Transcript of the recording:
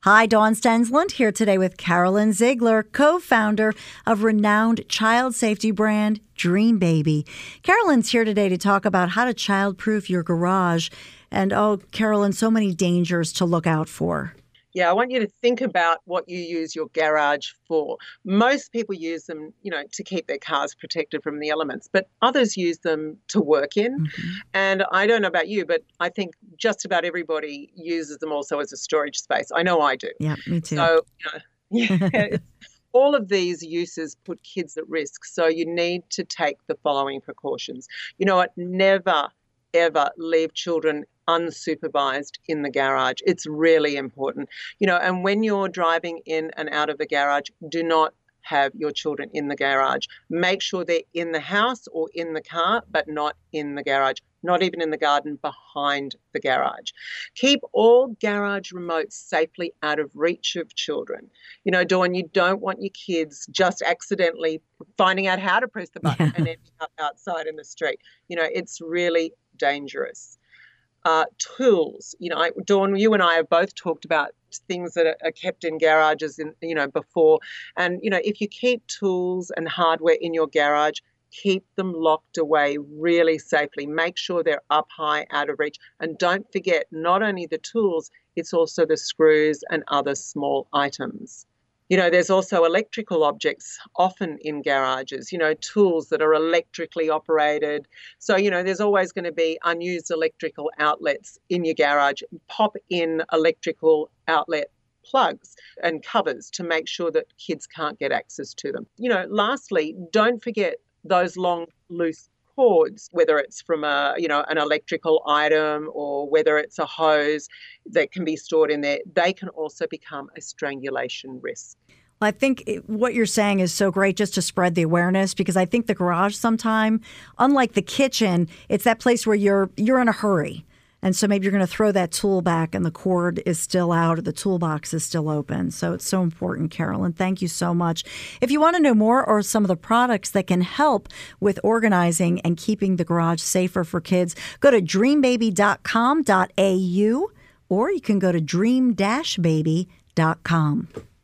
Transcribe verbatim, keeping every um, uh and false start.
Hi, Dawn Stensland here today with Carolyn Ziegler, co-founder of renowned child safety brand Dream Baby. Carolyn's here today to talk about how to childproof your garage. And oh, Carolyn, so many dangers to look out for. Yeah, I want you to think about what you use your garage for. Most people use them, you know, to keep their cars protected from the elements, but others use them to work in. Mm-hmm. And I don't know about you, but I think just about everybody uses them also as a storage space. I know I do. Yeah, me too. So, you know, yeah, all of these uses put kids at risk. So you need to take the following precautions. You know what? Never, ever leave children unsupervised in the garage. It's really important. You know, and when you're driving in and out of the garage, do not have your children in the garage. Make sure they're in the house or in the car, but not in the garage, not even in the garden behind the garage. Keep all garage remotes safely out of reach of children. You know, Dawn, you don't want your kids just accidentally finding out how to press the button Yeah. and ending up outside in the street. You know, it's really dangerous. Uh, tools, you know, I, Dawn, you and I have both talked about things that are, are kept in garages, in, you know, before. And, you know, if you keep tools and hardware in your garage, keep them locked away really safely. Make sure they're up high, out of reach. And don't forget, not only the tools, it's also the screws and other small items. You know, there's also electrical objects often in garages, you know, tools that are electrically operated. So, you know, there's always going to be unused electrical outlets in your garage. Pop in electrical outlet plugs and covers to make sure that kids can't get access to them. You know, lastly, don't forget those long, loose cords, whether it's from a, you know, an electrical item or whether it's a hose that can be stored in there, they can also become a strangulation risk. I think it, what you're saying is so great just to spread the awareness, because I think the garage sometime, unlike the kitchen, it's that place where you're you're in a hurry. And so maybe you're going to throw that tool back and the cord is still out or the toolbox is still open. So it's so important, Carolyn. Thank you so much. If you want to know more or some of the products that can help with organizing and keeping the garage safer for kids, go to dream baby dot com dot a u or you can go to dream dash baby dot com.